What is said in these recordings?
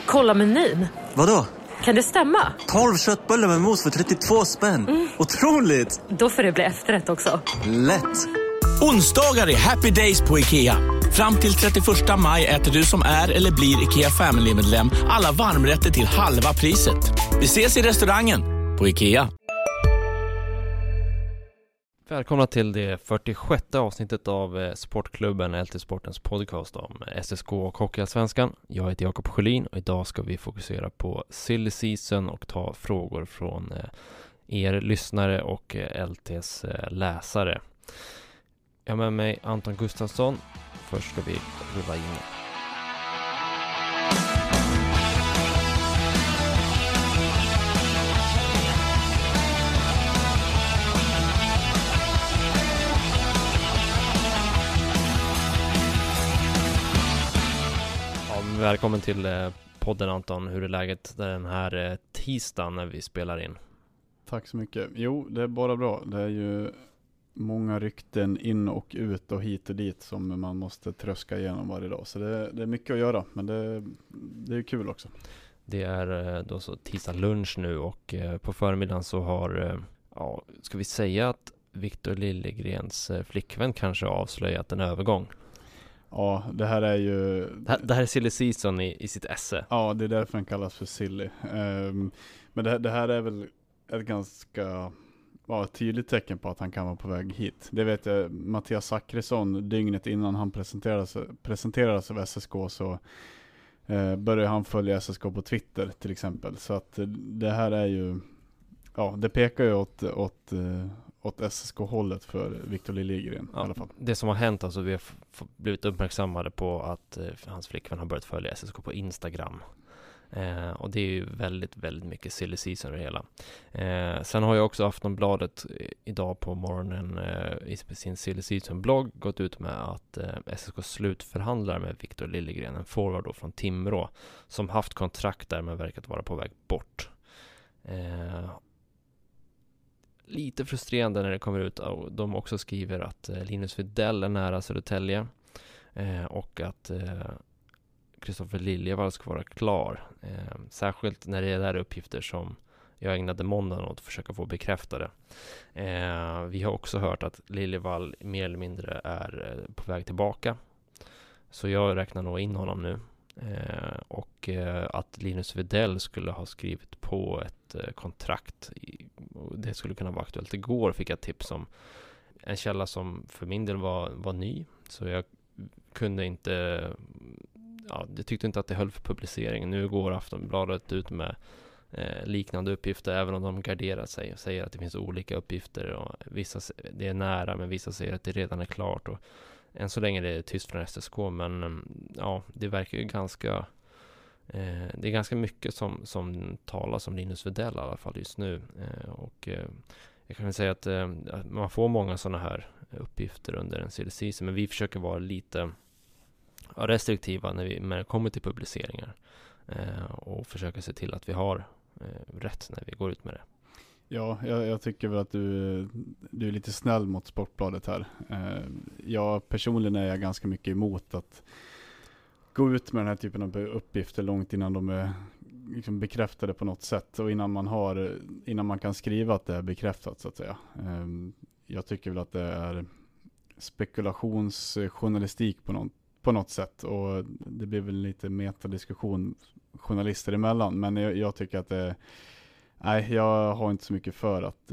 Kolla menyn. Vadå? Kan det stämma? 12 köttbullar med mos för 32 spänn. Otroligt! Då får det bli efterrätt också. Lätt! Onsdagar är happy days på IKEA. Fram till 31 maj äter du som är eller blir IKEA Family-medlem alla varmrätter till halva priset. Vi ses i restaurangen på IKEA. Välkomna till det 46:e avsnittet av Sportklubben LT Sportens podcast om SSK och Hockeyallsvenskan. Jag heter Jakob Sjölin och idag ska vi fokusera på silly season och ta frågor från er lyssnare och LTs läsare. Jag har med mig Anton Gustafsson. Först ska vi rulla in. Välkommen till podden Anton. Hur är läget den här tisdagen när vi spelar in? Tack så mycket. Jo, det är bara bra. Det är ju många rykten in och ut och hit och dit som man måste tröska igenom varje dag. Så det är mycket att göra, men det är kul också. Det är då så tisdag lunch nu och på förmiddagen så har, ska vi säga att Victor Liljegrens flickvän kanske avslöjat en övergång? Ja, det här är ju... Det här är silly season i sitt esse. Ja, det är därför den kallas för silly. Men det här är väl ett ganska tydligt tecken på att han kan vara på väg hit. Det vet jag, Mattias Zachrisson, dygnet innan han presenterades av SSK så började han följa SSK på Twitter till exempel. Så att det här är ju... Ja, det pekar ju åt SSK-hållet för Victor Liljegren i alla fall. Det som har hänt, alltså vi har blivit uppmärksammade på att hans flickvän har börjat följa SSK på Instagram. Och det är ju väldigt, väldigt mycket silly season det hela. Sen har jag också Aftonbladet idag på morgonen i sin silly season-blogg gått ut med att SSK slutförhandlar med Victor Liljegren, en forward då från Timrå, som haft kontrakt där men verkat vara på väg bort. Lite frustrerande när det kommer ut. De också skriver att Linus Widell är nära Södertälje och att Kristoffer Liljevall ska vara klar. Särskilt när det är där uppgifter som jag ägnade måndagen åt att försöka få bekräftade. Vi har också hört att Liljevall mer eller mindre är på väg tillbaka. Så jag räknar nog in honom nu. Och att Linus Widell skulle ha skrivit på ett kontrakt det skulle kunna vara aktuellt. Igår fick jag tips om en källa som för min del var ny, så jag kunde inte jag tyckte inte att det höll för publicering. Nu går Aftonbladet ut med liknande uppgifter, även om de garderar sig och säger att det finns olika uppgifter och vissa det är nära men vissa säger att det redan är klart och än så länge är det tyst från SSK, men det verkar ju ganska det är ganska mycket som talas om Linus Widell i alla fall just nu. Och jag kan väl säga att man får många sådana här uppgifter under en silly season, men vi försöker vara lite restriktiva när det kommer till publiceringar och försöka se till att vi har rätt när vi går ut med det. Ja, jag tycker väl att du är lite snäll mot Sportbladet här. Jag personligen är ganska mycket emot att gå ut med den här typen av uppgifter långt innan de är liksom bekräftade på något sätt och innan man kan skriva att det är bekräftat så att säga. Jag tycker väl att det är spekulationsjournalistik på något sätt och det blir väl lite metadiskussion journalister emellan, men jag tycker att jag har inte så mycket för att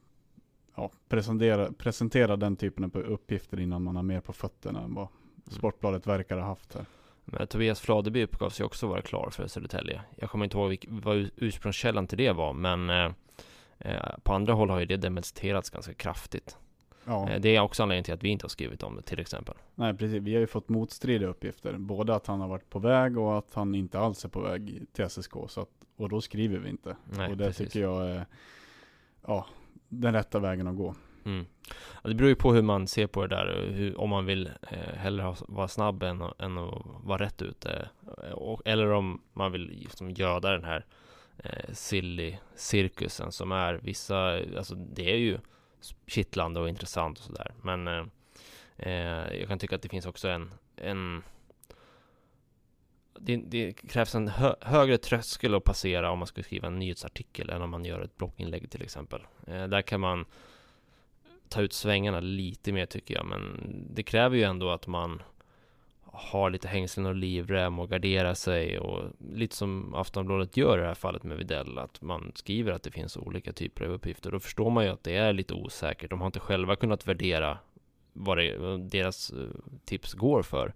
presentera den typen av uppgifter innan man har mer på fötterna än vad Sportbladet verkar ha haft här. Men Tobias Fladeby uppgav sig också vara klar för Södertälje. Jag kommer inte ihåg vad ursprungskällan till det var, men på andra håll har ju det dementerats ganska kraftigt. Ja. Det är också anledningen till att vi inte har skrivit om det till exempel. Nej, precis. Vi har ju fått motstridiga uppgifter. Både att han har varit på väg och att han inte alls är på väg till SSK. Och då skriver vi inte. Nej, och det precis. Tycker jag är den rätta vägen att gå. Mm. Det beror ju på hur man ser på det där. Om man vill hellre vara snabb än att vara rätt ute. Eller om man vill liksom göda den här silly-cirkusen som är vissa... Alltså det är ju kittlande och intressant och sådär. Men jag kan tycka att det finns också det krävs en högre tröskel att passera om man ska skriva en nyhetsartikel än om man gör ett blogginlägg till exempel. Där kan man ta ut svängarna lite mer tycker jag, men det kräver ju ändå att man har lite hängslen och livrem och gardera sig, och lite som Aftonbladet gör i det här fallet med Widell, att man skriver att det finns olika typer av uppgifter. Då förstår man ju att det är lite osäkert. De har inte själva kunnat värdera vad deras tips går för.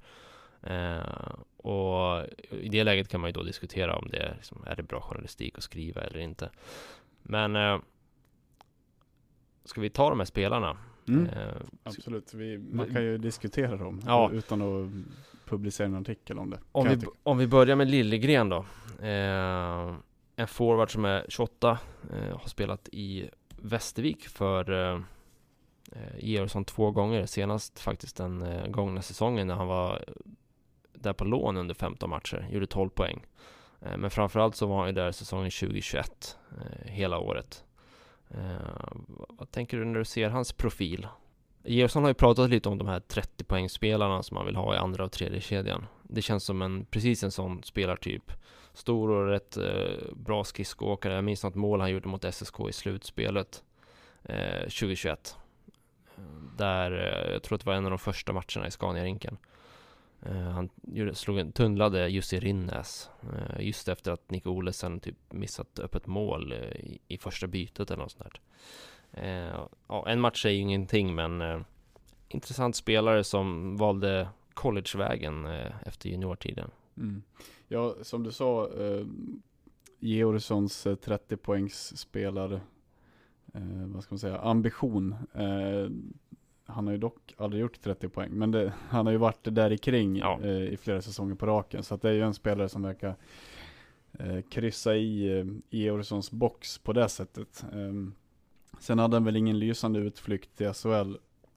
Och i det läget kan man ju då diskutera om det liksom, är det bra journalistik att skriva eller inte. Men ska vi ta de här spelarna? Absolut, man kan ju diskutera dem utan att publicera en artikel om det. Om vi börjar med Liljegren då. En forward som är 28, har spelat i Västervik för Georgsson 2 gånger. Senast faktiskt den gångna säsongen när han var där på lån under 15 matcher. Gjorde 12 poäng. Men framförallt så var han ju där säsongen 2021 hela året. Vad tänker du när du ser hans profil? Georgsson har ju pratat lite om de här 30 poängspelarna som man vill ha i andra och tredje kedjan. Det känns som precis en sån spelartyp. Stor och rätt bra skridskoåkare. Jag minns något mål han gjorde mot SSK i slutspelet 2021. Där jag tror att det var en av de första matcherna i Scania-rinken. Han tunnlade Jussi Rinnes just efter att Nico Olesen typ missat öppet mål i första bytet eller något sånt där. En match är ju ingenting, men intressant spelare som valde collegevägen efter juniortiden. Ja, som du sa, Georgssons 30 poängs spelare, vad ska man säga, ambition. Han har ju dock aldrig gjort 30 poäng, men han har ju varit där i kring i flera säsonger på raken, så att det är ju en spelare som verkar kryssa i Georgssons box på det sättet. Sen hade han väl ingen lysande utflykt till SHL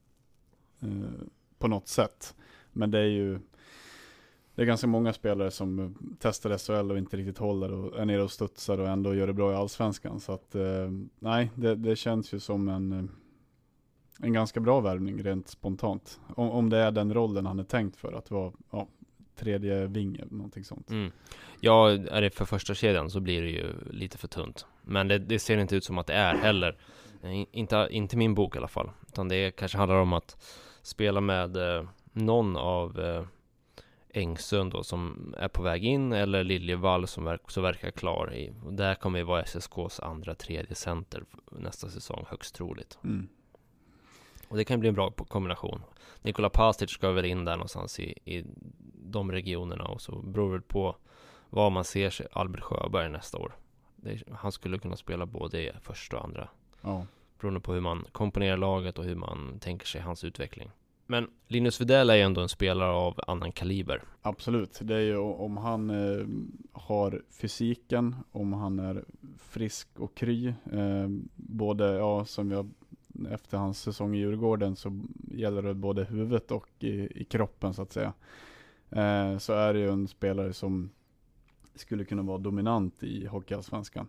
på något sätt, men det är ganska många spelare som testar SHL och inte riktigt håller och är nere och studsar och ändå gör det bra i Allsvenskan, så att nej, det känns ju som en ganska bra värvning rent spontant. Om det är den rollen han är tänkt för, att vara tredje ving eller någonting sånt. Ja, är det för första kedjan så blir det ju lite för tunt. Men det ser inte ut som att det är heller. Inte min bok i alla fall. Utan det kanske handlar om att spela med någon av Engsund då, som är på väg in, eller Liljevall som så verkar klar i. Och där kommer ju vara SSKs andra, tredje center nästa säsong, högst troligt. Och det kan bli en bra kombination. Nikola Pastic ska väl in där någonstans i de regionerna, och så beror det på vad man ser sig Albert Sjöberg nästa år. Han skulle kunna spela både i första och andra. Beroende på hur man komponerar laget och hur man tänker sig hans utveckling. Men Linus Widell är ju ändå en spelare av annan kaliber. Absolut. Det är ju om han har fysiken, om han är frisk och kry. Både, som jag efter hans säsong i Djurgården, så gäller det både huvudet och i kroppen så att säga. Så är det ju en spelare som skulle kunna vara dominant i Hockeyallsvenskan.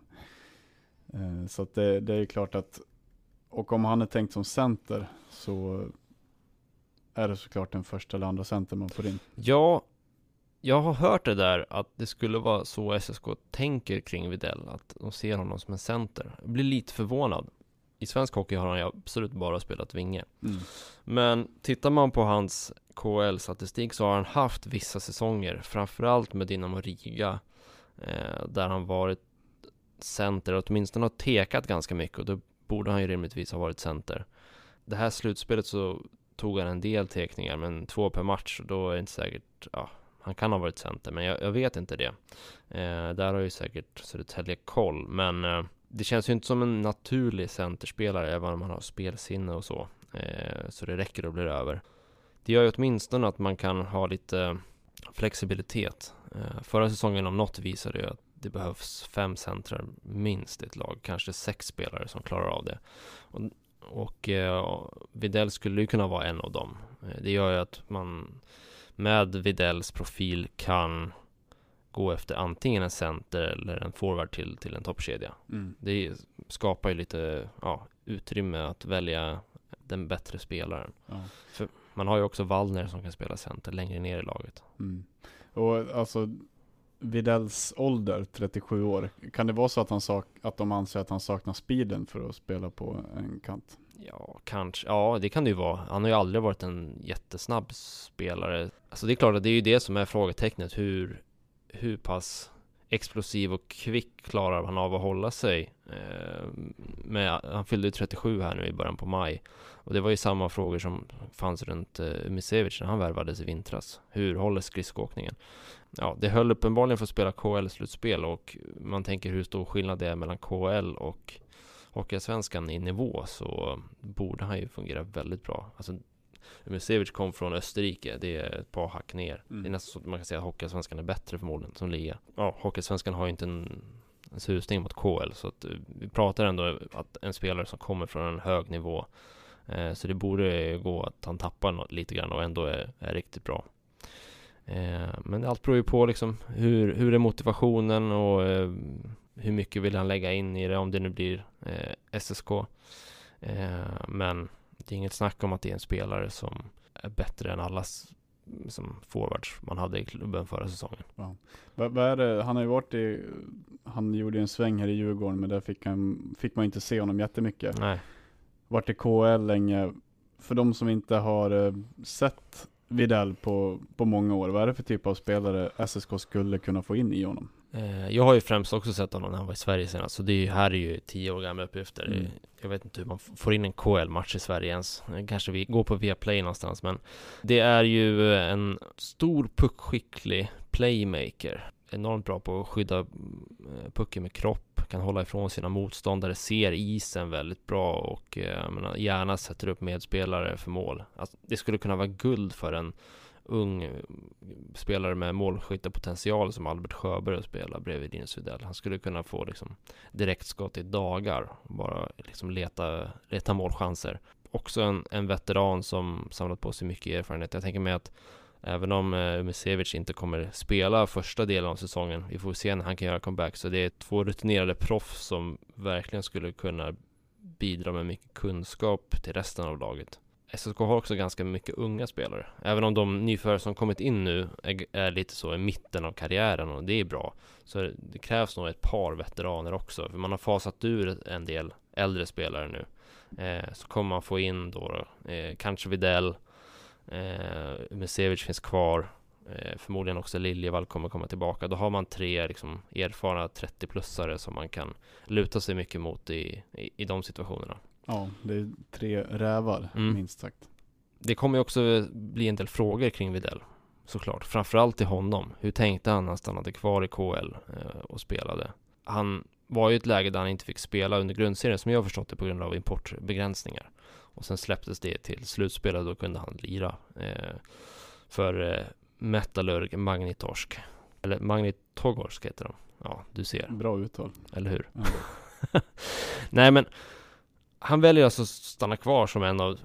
Så att det är klart att, och om han är tänkt som center, så är det såklart den första eller andra center man får in. Ja, jag har hört det där att det skulle vara så SSK tänker kring Widell, att de ser honom som en center. Jag blir lite förvånad. I svensk hockey har han ju absolut bara spelat vinge. Men tittar man på hans KHL-statistik så har han haft vissa säsonger, framförallt med Dynamo Riga, där han varit center, åtminstone har tekat ganska mycket, och då borde han ju rimligtvis ha varit center. Det här slutspelet så tog han en del tekningar, men 2 per match, och då är det inte säkert, han kan ha varit center, men jag vet inte det. Där har ju säkert Södertälje koll, men det känns ju inte som en naturlig centerspelare, även om man har spelsinne och så det räcker att bli över. Det gör ju åtminstone att man kan ha lite flexibilitet. Förra säsongen om något visade ju att det behövs 5 centrar minst i ett lag, kanske 6 spelare som klarar av det. Och Widell skulle ju kunna vara en av dem. Det gör ju att man med Widells profil kan gå efter antingen en center eller en forward till en toppkedja. Det skapar ju lite utrymme att välja den bättre spelaren. För man har ju också Wallner som kan spela center längre ner i laget. Och alltså Vidells ålder, 37 år. Kan det vara så att de anser att han saknar speeden för att spela på en kant? Ja, kanske. Ja, det kan det ju vara. Han har ju aldrig varit en jättesnabb spelare. Alltså det är klart att det är ju det som är frågetecknet. Hur pass explosiv och kvick klarar han av att hålla sig? Han fyllde 37 här nu i början på maj. Och det var ju samma frågor som fanns runt Umesevic när han värvades i vintras. Hur håller skridskoåkningen? Ja, det höll uppenbarligen för att spela KL-slutspel, och man tänker hur stor skillnad det är mellan KL och Hockeyallsvenskan i nivå, så borde han ju fungera väldigt bra. Alltså, Umesevic kom från Österrike, det är ett par hack ner. Det är nästan så att man kan säga att Hockeyallsvenskan är bättre förmodligen som liga. Ja, Hockeyallsvenskan har ju inte en susning mot KL, så att vi pratar ändå att en spelare som kommer från en hög nivå, så det borde gå att han tappar lite grann och ändå är riktigt bra. Men allt beror ju på liksom hur är motivationen och hur mycket vill han lägga in i det, om det nu blir SSK. Men det är inget snack om att det är en spelare som är bättre än alla som forwards man hade i klubben förra säsongen. Ja. Vad är det? Han har ju varit han gjorde en sväng här i Djurgården, men där fick man inte se honom jättemycket. Nej. Varit i KL länge. För de som inte har sett Widell på många år, vad är det för typ av spelare SSK skulle kunna få in i honom? Jag har ju främst också sett honom när han var i Sverige senast, så här är ju 10 år gamla uppgifter. Jag vet inte hur man får in en KL-match i Sverige ens. Kanske vi går på Viaplay någonstans, men det är ju en stor puckskicklig playmaker. Enormt bra på att skydda pucken med kropp, kan hålla ifrån sina motståndare, ser isen väldigt bra och gärna sätter upp medspelare för mål. Alltså, det skulle kunna vara guld för en ung spelare med målskyttepotential som Albert Sjöberg att spela bredvid Linus Widell. Han skulle kunna få liksom direktskott i dagar, bara liksom leta målchanser. Också en veteran som samlat på sig mycket erfarenhet. Jag tänker mig att även om Umesevic inte kommer spela första delen av säsongen, vi får se när han kan göra comeback, så det är 2 rutinerade proffs som verkligen skulle kunna bidra med mycket kunskap till resten av laget. SSK har också ganska mycket unga spelare. Även om de nyförare som kommit in nu är lite så i mitten av karriären, och det är bra. Så det krävs nog ett par veteraner också. För man har fasat ur en del äldre spelare nu. Så kommer man få in då kanske Widell, Umesevic finns kvar. Förmodligen också Liljevall kommer komma tillbaka. Då har man 3 liksom erfarna 30-plussare som man kan luta sig mycket mot i de situationerna. Ja, det är 3 rävar, minst sagt. Det kommer ju också bli en del frågor kring Widell, såklart. Framförallt till honom. Hur tänkte han när han stannade kvar i KL och spelade? Han var ju ett läge där han inte fick spela under grundserien, som jag har förstått det, på grund av importbegränsningar. Och sen släpptes det till slutspelet, då kunde han lira för Metallurg Magnitorsk. Eller Magnitogorsk heter de. Ja, du ser. Bra uttal. Eller hur? Ja. Nej, men han väljer alltså att stanna kvar som en av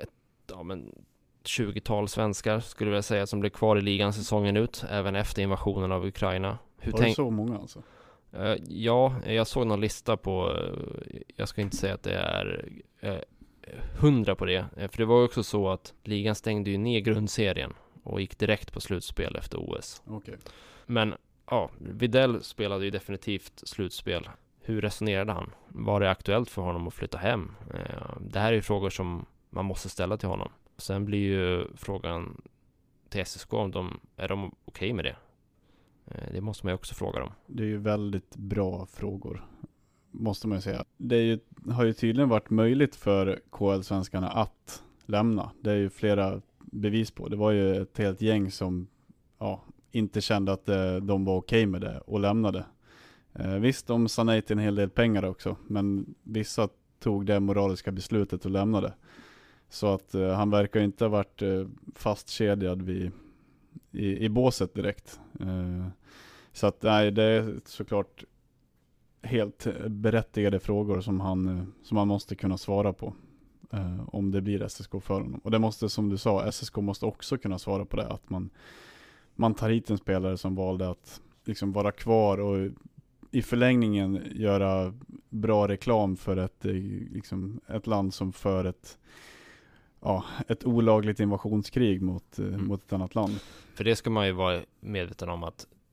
20-tal svenskar, skulle jag säga, som blev kvar i ligan säsongen ut, även efter invasionen av Ukraina. Var det så många alltså? Ja, jag såg någon lista på, jag ska inte säga att det är 100 på det, för det var ju också så att ligan stängde ju ner grundserien och gick direkt på slutspel efter OS. Okay. Men ja, Widell spelade ju definitivt slutspel. Hur resonerade han? Var det aktuellt för honom att flytta hem? Det här är ju frågor som man måste ställa till honom. Sen blir ju frågan till SSK om är de okej med det? Det måste man ju också fråga dem. Det är ju väldigt bra frågor, måste man ju säga. Det har ju tydligen varit möjligt för KL-svenskarna att lämna. Det är ju flera bevis på. Det var ju ett helt gäng som inte kände att de var okej med det och lämnade. Visst, de sa nej till en hel del pengar också, men vissa tog det moraliska beslutet och lämnade. Så att han verkar inte ha varit fastkedjad i båset direkt. Så att nej, det är såklart helt berättigade frågor som han måste kunna svara på om det blir SSK för honom. Och det måste, som du sa, SSK måste också kunna svara på det, att man tar hit en spelare som valde att liksom vara kvar och i förlängningen göra bra reklam för ett land som för ett olagligt invasionskrig mot ett annat land. För det ska man ju vara medveten om, att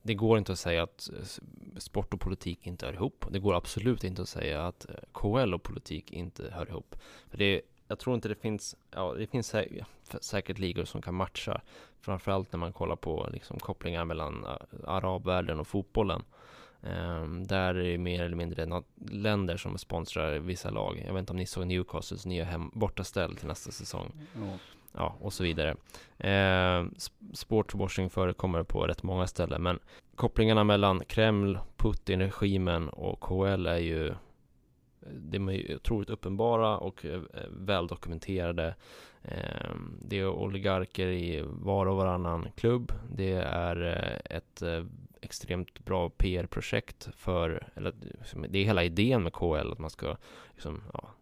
det går inte att säga att sport och politik inte hör ihop. Det går absolut inte att säga att KHL och politik inte hör ihop. För jag tror inte det finns säkert ligor som kan matcha. Framförallt när man kollar på liksom kopplingar mellan arabvärlden och fotbollen. Där är det mer eller mindre länder som sponsrar vissa lag. Jag vet inte om ni såg Newcastles nya bortaställ till nästa säsong. Ja, och så vidare. Sportswashing förekommer på rätt många ställen, men kopplingarna mellan Kreml, Putin-regimen och KHL är ju otroligt uppenbara och väldokumenterade. Det är oligarker i var och varannan klubb. Det är ett extremt bra PR-projekt det är hela idén med KHL, att man ska liksom,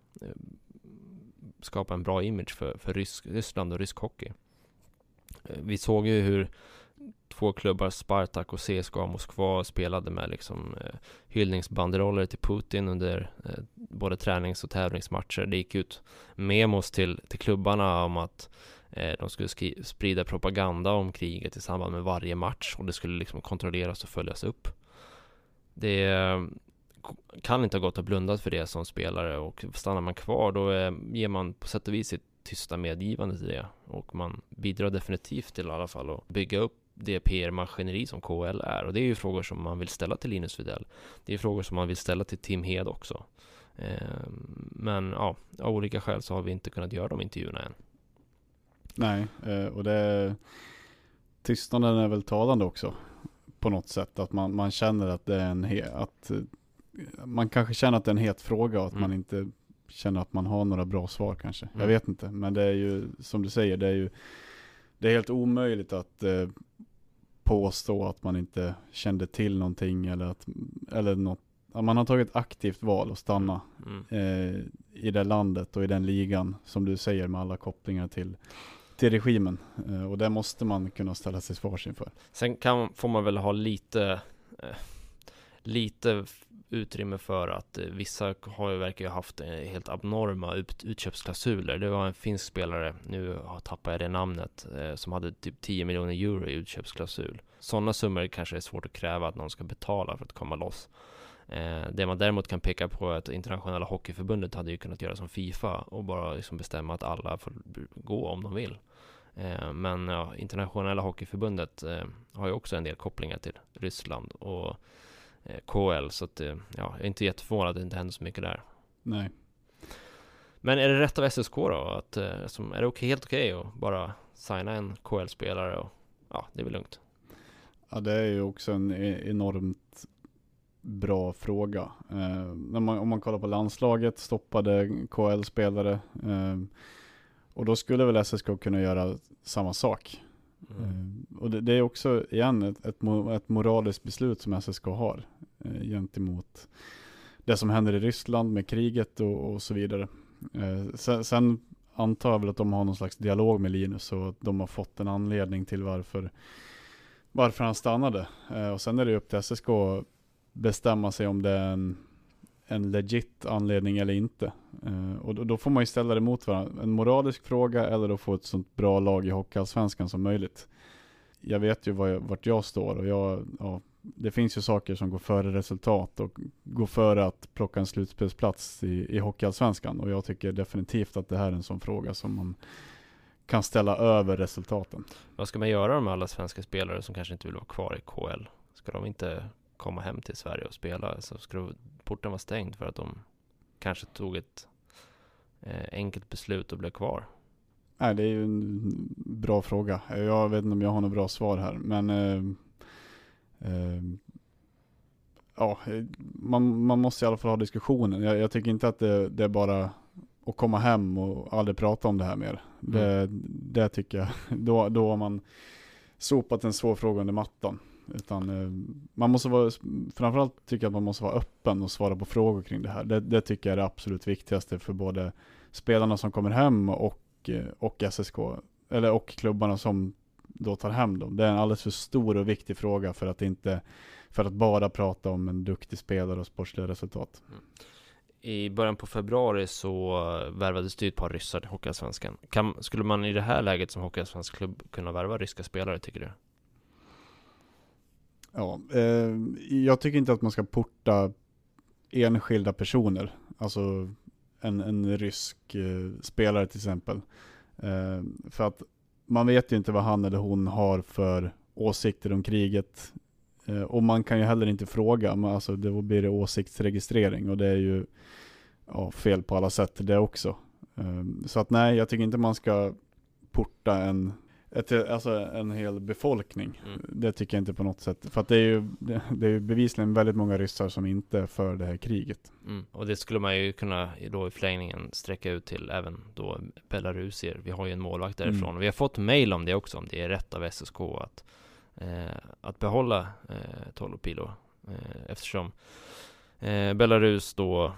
skapa en bra image för Ryssland och rysk hockey. Vi såg ju hur 2 klubbar, Spartak och CSKA Moskva, spelade med liksom hyllningsbanderoller till Putin under både tränings- och tävlingsmatcher. Det gick ut memos till klubbarna om att de skulle sprida propaganda om kriget i samband med varje match, och det skulle liksom kontrolleras och följas upp. Det kan inte ha gått att blunda för det som spelare, och stannar man kvar då ger man på sätt och vis sitt tysta medgivande till det, och man bidrar definitivt till i alla fall att bygga upp det PR-maskineri som KHL är. Och det är ju frågor som man vill ställa till Linus Widell. Det är frågor som man vill ställa till Tim Hed också. Men av olika skäl så har vi inte kunnat göra de intervjuerna än. Nej, och tystnaden är väl talande också på något sätt, att man känner att det är man kanske känner att det är en het fråga, och att man inte känner att man har några bra svar kanske. Jag vet inte, men det är ju som du säger, det är helt omöjligt att påstå att man inte kände till någonting, eller något. Man har tagit aktivt val att stanna i det landet och i den ligan, som du säger, med alla kopplingar till regimen. Och det måste man kunna ställa sig svars inför. Sen får man väl ha lite utrymme för att vissa verkar ju haft helt abnorma utköpsklausuler. Det var en finsk spelare, nu tappar jag det namnet, som hade typ 10 miljoner euro i utköpsklausul. Sådana summor kanske är svårt att kräva att någon ska betala för att komma loss. Det man däremot kan peka på är att internationella hockeyförbundet hade ju kunnat göra som FIFA och bara liksom bestämma att alla får gå om de vill. Men internationella hockeyförbundet har ju också en del kopplingar till Ryssland och KHL, så att jag är inte jätteförvånad att det inte händer så mycket där. Nej. Men är det rätt av SSK då? Är det helt okej att bara signa en KHL-spelare och det är väl lugnt? Ja, det är ju också en enormt bra fråga. Om man kollar på landslaget, stoppade KHL-spelare, och då skulle väl SSK kunna göra samma sak. Och det är också igen ett moraliskt beslut som SSK har gentemot det som händer i Ryssland med kriget och så vidare. Sen antar jag väl att de har någon slags dialog med Linus, och att de har fått en anledning till varför han stannade. Och sen är det upp till SSK att bestämma sig om det är en legit anledning eller inte. Och då får man ju ställa det mot varandra. En moralisk fråga, eller då få ett sånt bra lag i Hockeyallsvenskan som möjligt. Jag vet ju vart jag står, och det finns ju saker som går före resultat och går före att plocka en slutspelsplats i Hockeyallsvenskan. Och jag tycker definitivt att det här är en sån fråga som man kan ställa över resultaten. Vad ska man göra med alla svenska spelare som kanske inte vill vara kvar i KHL? Ska de inte komma hem till Sverige och spela, så ska porten vara stängd för att de kanske tog ett enkelt beslut och blev kvar? Nej, det är ju en bra fråga. Jag vet inte om jag har något bra svar här, men man måste i alla fall ha diskussionen. Jag tycker inte att det är bara att komma hem och aldrig prata om det här mer. Det tycker jag. Då har man sopat en svår fråga under mattan. Utan man måste framförallt tycker jag att man måste vara öppen och svara på frågor kring det här. Det tycker jag är det absolut viktigaste för både spelarna som kommer hem och SSK, och klubbarna som då tar hem dem. Det är en alldeles för stor och viktig fråga för att bara prata om en duktig spelare och sportsliga resultat. I början på februari så värvades det ett par ryssar till Hockeyallsvenskan. Skulle man i det här läget som Hockeyallsvensk klubb kunna värva ryska spelare, tycker du? Ja, jag tycker inte att man ska porta enskilda personer. Alltså en rysk spelare till exempel. För att man vet ju inte vad han eller hon har för åsikter om kriget. Och man kan ju heller inte fråga. Men alltså, då blir det åsiktsregistrering. Och det är ju fel på alla sätt det också. Så att nej, jag tycker inte man ska porta en hel befolkning. Det tycker jag inte på något sätt. För att det är ju bevisligen väldigt många ryssar som inte är för det här kriget. Och det skulle man ju kunna då i förlängningen sträcka ut till även då belarusier. Vi har ju en målvakt därifrån. Och vi har fått mejl om det också, om det är rätt av SSK att behålla Tolopilo. Eftersom Belarus då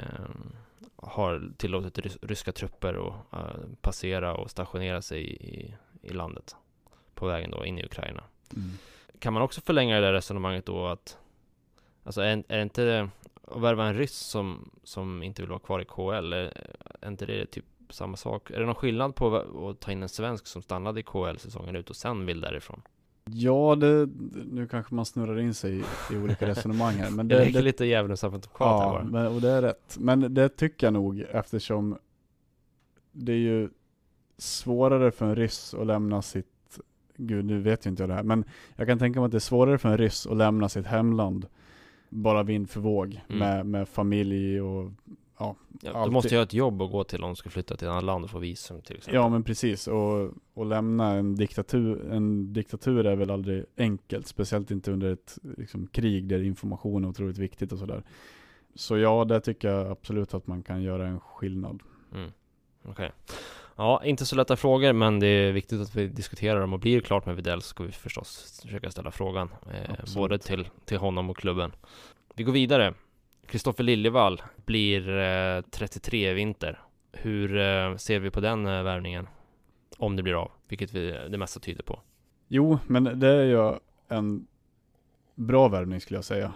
har tillåtit ryska trupper att passera och stationera sig i landet på vägen då in i Ukraina. Kan man också förlänga det där resonemanget då att alltså är det inte att värva en ryss som inte vill vara kvar i KL, är inte det typ samma sak? Är det någon skillnad på att ta in en svensk som stannade i KL säsongen ut och sen vill därifrån? Ja, nu kanske man snurrar in sig i olika resonemang här. Men det är lite djävulens advokat här bara. Och det är rätt. Men det tycker jag nog, eftersom det är ju svårare för en ryss att lämna sitt... Gud, nu vet jag inte det här. Men jag kan tänka mig att det är svårare för en ryss att lämna sitt hemland bara vind för våg med familj och... du måste ju ha ett jobb att gå till om du ska flytta till ett annat land och få visum till exempel. Ja, men precis. Och lämna en diktatur. En diktatur är väl aldrig enkelt. Speciellt inte under ett krig där information är otroligt viktigt och sådär. Så ja, det tycker jag absolut att man kan göra en skillnad. Okej. Ja, inte så lätta frågor, men det är viktigt att vi diskuterar dem. Och blir det klart med Widell så ska vi förstås försöka ställa frågan. Både till honom och klubben. Vi går vidare. Kristoffer Liljevall blir 33 i vinter. Hur ser vi på den värvningen? Om det blir av, vilket det mesta tyder på. Jo, men det är ju en bra värvning skulle jag säga.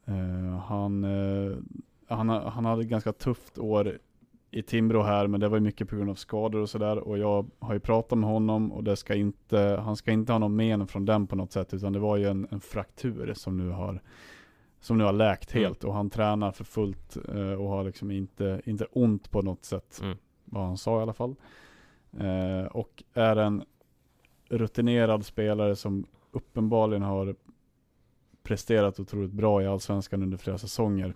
Han hade ett ganska tufft år i Timrå här, men det var ju mycket på grund av skador och sådär. Och jag har ju pratat med honom och han ska inte ha någon men från den på något sätt, utan det var ju en fraktur som nu har läkt helt och han tränar för fullt och har inte ont på något sätt, vad han sa i alla fall. Och är en rutinerad spelare som uppenbarligen har presterat otroligt bra i Allsvenskan under flera säsonger.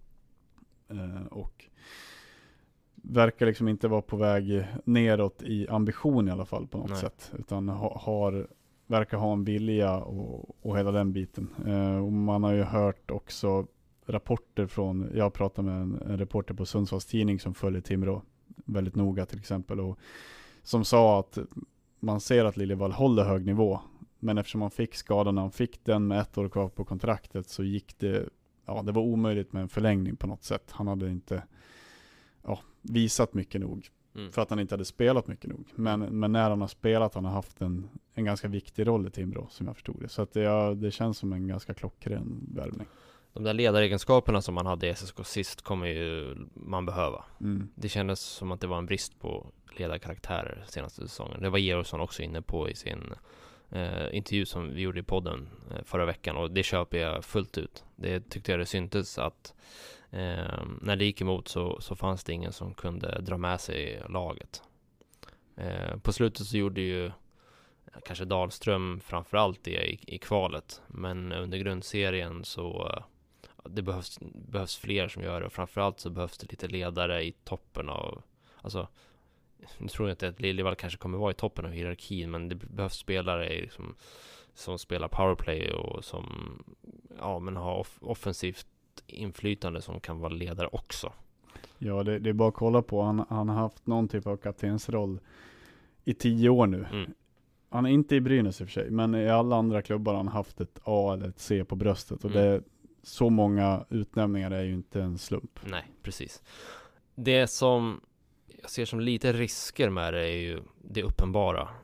Och verkar inte vara på väg neråt i ambition i alla fall på något sätt, utan verkar ha en vilja och hela den biten. Och man har ju hört också rapporter jag pratade med en reporter på Sundsvalls tidning som följer Timrå väldigt noga till exempel, och som sa att man ser att Liljevall håller hög nivå, men eftersom han fick skadan när han fick den med 1 år kvar på kontraktet, så gick det var omöjligt med en förlängning på något sätt. Han hade inte visat mycket nog för att han inte hade spelat mycket nog. Men när han har spelat, han har haft en ganska viktig roll i Timrå som jag förstod det. Så att det känns som en ganska klockren värvning. De där ledaregenskaperna som man hade i SSK sist kommer ju man behöva. Det kändes som att det var en brist på ledarkaraktärer senaste säsongen. Det var Georgsson också inne på i sin intervju som vi gjorde i podden förra veckan, och det köper jag fullt ut. Det tyckte jag det syntes att när det gick emot så fanns det ingen som kunde dra med sig laget. På slutet så gjorde ju kanske Dahlström framförallt det i kvalet, men under grundserien så det behövs fler som gör det, och framförallt så behövs det lite ledare i toppen av, alltså nu tror jag inte att Liljevall kanske kommer vara i toppen av hierarkin, men det behövs spelare som spelar powerplay och som har offensivt inflytande som kan vara ledare också. Ja, det är bara att kolla på. Han har haft någon typ av kaptensroll i 10 år nu. Han är inte i Brynäs i och för sig, men i alla andra klubbar har han haft ett A eller ett C på bröstet, och det är så många utnämningar, är ju inte en slump. Nej, precis. Det som jag ser som lite risker med det är ju det uppenbara.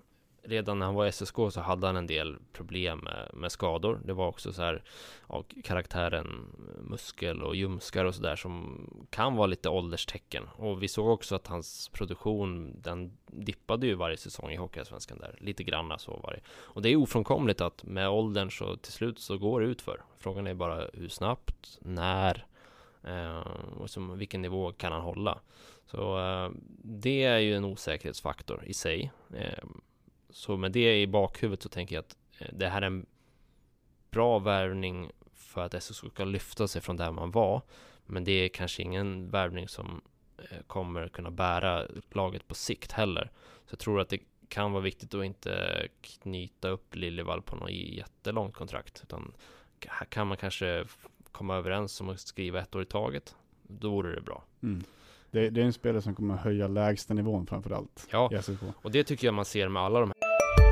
redan när han var i SSK så hade han en del problem med skador. Det var också så här karaktären muskel och ljumskar och sådär som kan vara lite ålderstecken. Och vi såg också att hans produktion, den dippade ju varje säsong i Hockeyallsvenskan där. Lite granna så var det. Och det är ofrånkomligt att med åldern så till slut så går det ut för. Frågan är bara hur snabbt, när och som, vilken nivå kan han hålla. Så det är ju en osäkerhetsfaktor i sig. Så med det i bakhuvudet så tänker jag att det här är en bra värvning för att SSK ska lyfta sig från där man var. Men det är kanske ingen värvning som kommer kunna bära laget på sikt heller. Så jag tror att det kan vara viktigt att inte knyta upp Liljevall på något jättelångt kontrakt. Utan här kan man kanske komma överens om att skriva 1 år i taget. Då vore det bra. Mm. Det är en spelare som kommer höja lägsta nivån framförallt. Ja, i SSK. Och det tycker jag man ser med alla de här.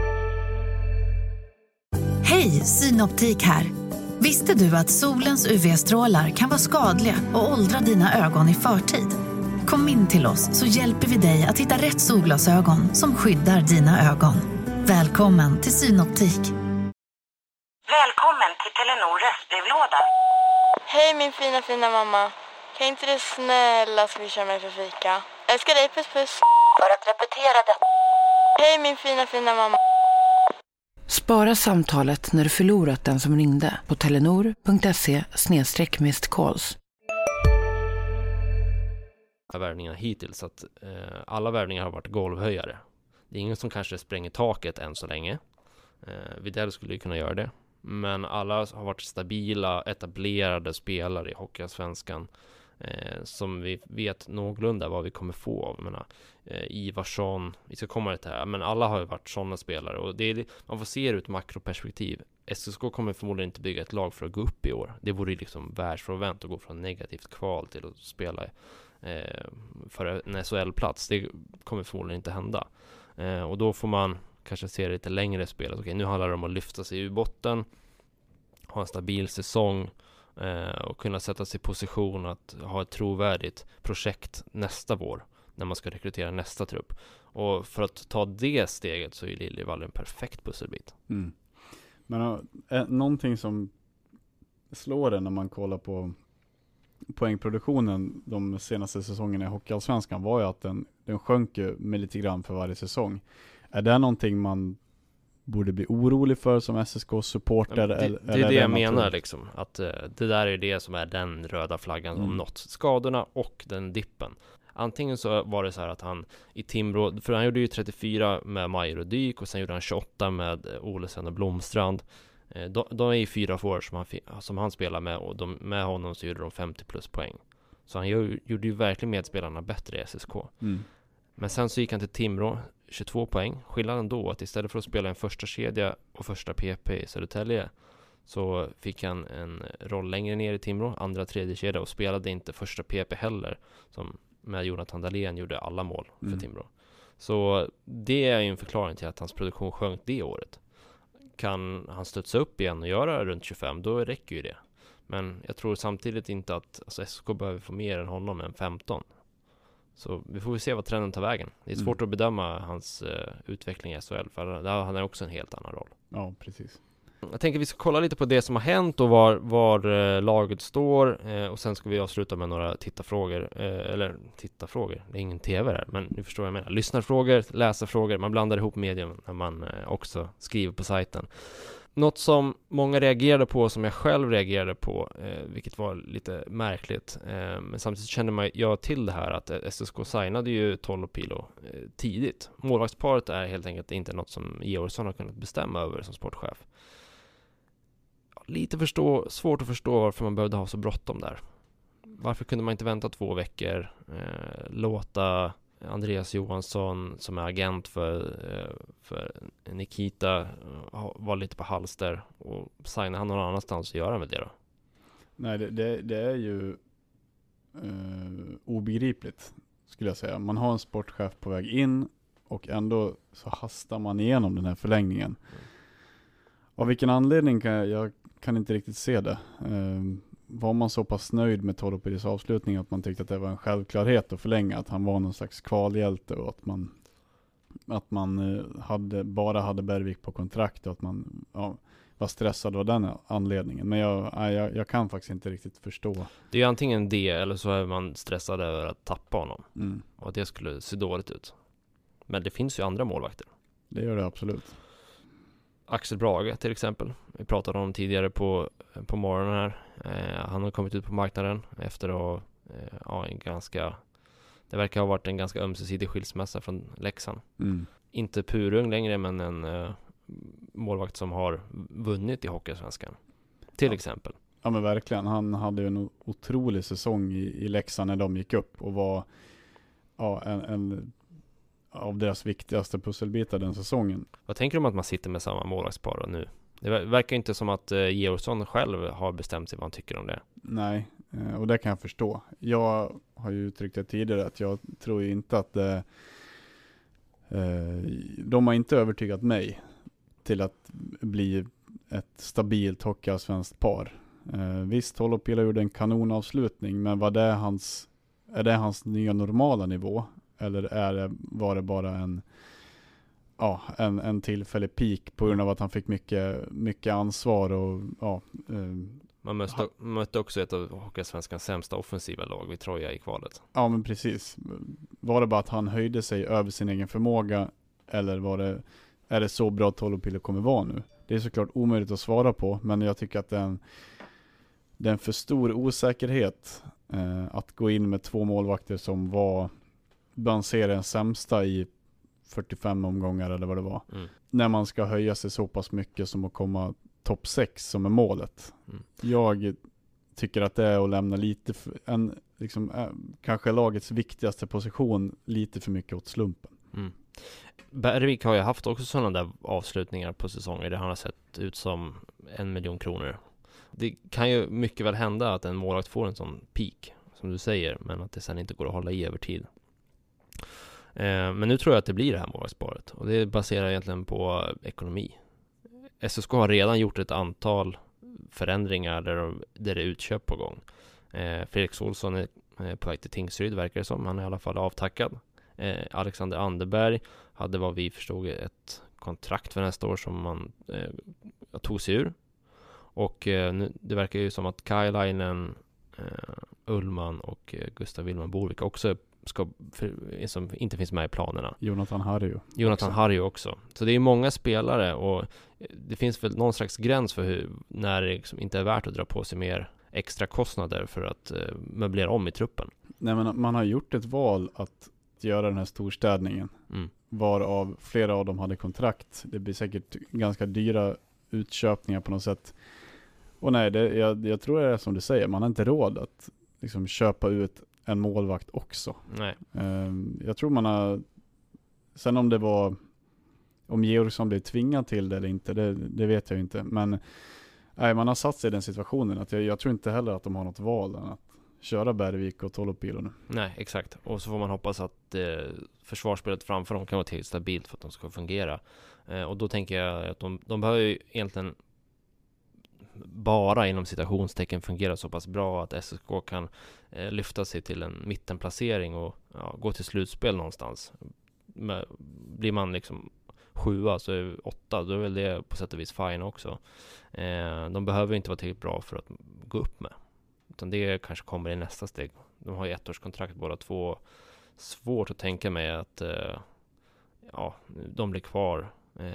Hej, Synoptik här. Visste du att solens UV-strålar kan vara skadliga och åldra dina ögon i förtid? Kom in till oss så hjälper vi dig att hitta rätt solglasögon som skyddar dina ögon. Välkommen till Synoptik. Välkommen till Telenor röstbrevlåda. Hej min fina mamma. Kan inte du snälla swisha mig för fika? Älskar dig, puss puss. För att repetera detta. Hej min fina mamma. Spara samtalet när du förlorat den som ringde på telenor.se/missed-calls. Värvningarna hittills, att alla värvningar har varit golvhöjare. Det är ingen som kanske spränger taket än så länge. Widell skulle ju kunna göra det. Men alla har varit stabila, etablerade spelare i Hockeyallsvenskan som vi vet någorlunda vad vi kommer få av. Jag menar, Ivarsson, vi ska komma till här, men alla har ju varit sådana spelare. Och det är, man får se det ur ett makroperspektiv. SSK kommer förmodligen inte bygga ett lag för att gå upp i år. Det vore ju liksom världsfrånvänt att gå från negativt kval till att spela för en SHL-plats. Det kommer förmodligen inte hända. Och då får man kanske se lite längre spel. Okej, nu handlar det om att lyfta sig ur botten, ha en stabil säsong och kunna sätta sig i position att ha ett trovärdigt projekt nästa vår när man ska rekrytera nästa trupp. Och för att ta det steget så är Liljevall en perfekt pusselbit. Mm. Men någonting som slår en när man kollar på poängproduktionen de senaste säsongerna i Hockeyallsvenskan var ju att den sjönk ju med lite grann för varje säsong. Är det någonting man borde bli orolig för som SSK-supporter? Det är det jag menar liksom, att det där är det som är den röda flaggan om något. Skadorna och den dippen. Antingen så var det så här att han i Timrå, för han gjorde ju 34 med Majer och Dyk och sen gjorde han 28 med Olesen och Blomstrand. De är ju 4 forwards som han spelar med, och med honom så gjorde de 50 plus poäng. Så han gjorde ju verkligen medspelarna bättre i SSK. Men sen så gick han till Timrå, 22 poäng. Skillnaden då att istället för att spela en första kedja och första PP i Södertälje så fick han en roll längre ner i Timrå, andra tredje kedja, och spelade inte första PP heller, som med Jonathan Dahlén gjorde alla mål för Timrå. Så det är ju en förklaring till att hans produktion sjönk det året. Kan han studsa upp igen och göra runt 25, då räcker ju det. Men jag tror samtidigt inte att SSK behöver få mer än honom än 15. Så vi får se vad trenden tar vägen. Det är svårt att bedöma hans utveckling i SHL, för där han har också en helt annan roll. Ja, precis. Jag tänker vi ska kolla lite på det som har hänt och var laget står, och sen ska vi avsluta med några tittarfrågor. Eller tittarfrågor, det är ingen tv där, men ni förstår vad jag menar. Lyssnarfrågor, läsarfrågor, man blandar ihop medium när man också skriver på sajten. Något som många reagerade på, som jag själv reagerade på, vilket var lite märkligt, men samtidigt kände jag till det här att SSK signade ju Tolopilo tidigt. Målvaktsparet är helt enkelt inte något som Georgsson har kunnat bestämma över som sportchef. Lite svårt att förstå varför man behövde ha så bråttom där. Varför kunde man inte vänta 2 veckor, låta Andreas Johansson som är agent för Nikita var lite på halster och signa han någon annanstans och göra med det då? Nej, det är ju obegripligt skulle jag säga. Man har en sportchef på väg in och ändå så hastar man igenom den här förlängningen. Av vilken anledning jag kan inte riktigt se det. Var man så pass nöjd med Tolopilis avslutning att man tyckte att det var en självklarhet att förlänga, att han var någon slags kvalhjälte och att man Att man bara hade Bergvik på kontrakt och att man var stressad av den anledningen. Men jag kan faktiskt inte riktigt förstå. Det är ju antingen det eller så är man stressad över att tappa honom. Mm. Och att det skulle se dåligt ut. Men det finns ju andra målvakter. Det gör det absolut. Axel Brage till exempel. Vi pratade om tidigare på morgonen här. Han har kommit ut på marknaden efter att en ganska... Det verkar ha varit en ganska ömsesidig skilsmässa från Leksand. Mm. Inte purung längre, men en målvakt som har vunnit i Hockeyallsvenskan. Till exempel. Ja, men verkligen. Han hade ju en otrolig säsong i Leksand när de gick upp och var en av deras viktigaste pusselbitar den säsongen. Vad tänker du om att man sitter med samma målvaktspar nu? Det verkar inte som att Georgsson själv har bestämt sig vad han tycker om det. Nej, och det kan jag förstå. Jag har ju uttryckt det tidigare att jag tror ju inte att de har inte övertygat mig till att bli ett stabilt hockeyallsvenskt par. Visst, Holopila gjorde en kanonavslutning, men är det hans nya normala nivå? Eller var det bara en tillfällig peak på grund av att han fick mycket ansvar och Man mötte också ett av Hockeyallsvenskans sämsta offensiva lag vid Troja i kvalet. Ja, men precis. Var det bara att han höjde sig över sin egen förmåga, eller är det så bra att Holopila kommer vara nu? Det är såklart omöjligt att svara på, men jag tycker att det är en för stor osäkerhet att gå in med 2 målvakter som var bland seriens sämsta i 45 omgångar eller vad det var. Mm. När man ska höja sig så pass mycket som att komma topp 6 som är målet. Mm. Jag tycker att det är att lämna lite kanske lagets viktigaste position lite för mycket åt slumpen. Mm. Bergvik har ju haft också sådana där avslutningar på säsonger där han har sett ut som 1 miljon kronor. Det kan ju mycket väl hända att en målvakt får en sån peak som du säger, men att det sen inte går att hålla i över tid. Men nu tror jag att det blir det här målvaktsparet, och det baserar egentligen på ekonomi. SSK har redan gjort ett antal förändringar där det är utköp på gång. Felix Olsson är på väg till Tingsryd, verkar det som. Han är i alla fall avtackad. Alexander Anderberg hade, vad vi förstod, ett kontrakt för nästa år som man tog sig ur. Och nu, det verkar ju som att Kailainen, Ullman och Gustav Willman Borvik också som inte finns med i planerna. Jonathan Harju också. Så det är många spelare, och det finns väl någon slags gräns för när det liksom inte är värt att dra på sig mer extra kostnader för att möblera om i truppen. Nej, men man har gjort ett val att göra den här storstädningen. Varav flera av dem hade kontrakt. Det blir säkert ganska dyra utköpningar på något sätt. Och nej, jag tror det är som du säger. Man har inte råd att liksom köpa ut en målvakt också. Nej. Jag tror man har... Sen om Georgsson blev tvingad till det eller inte, det vet jag inte. Men nej, man har satt sig i den situationen att jag tror inte heller att de har något val än att köra Bergvik och Tolopilo nu. Nej, exakt. Och så får man hoppas att försvarsspelet framför dem kan vara tillräckligt stabilt för att de ska fungera. Och då tänker jag att de behöver ju egentligen bara inom citationstecken fungera så pass bra att SSK kan lyfta sig till en mittenplacering och gå till slutspel någonstans. Blir man liksom 7, så 8, då är väl det på sätt och vis fine också. De behöver inte vara tillräckligt bra för att gå upp med. Utan det kanske kommer i nästa steg. De har ju 1-årskontrakt båda två. Svårt att tänka mig att de blir kvar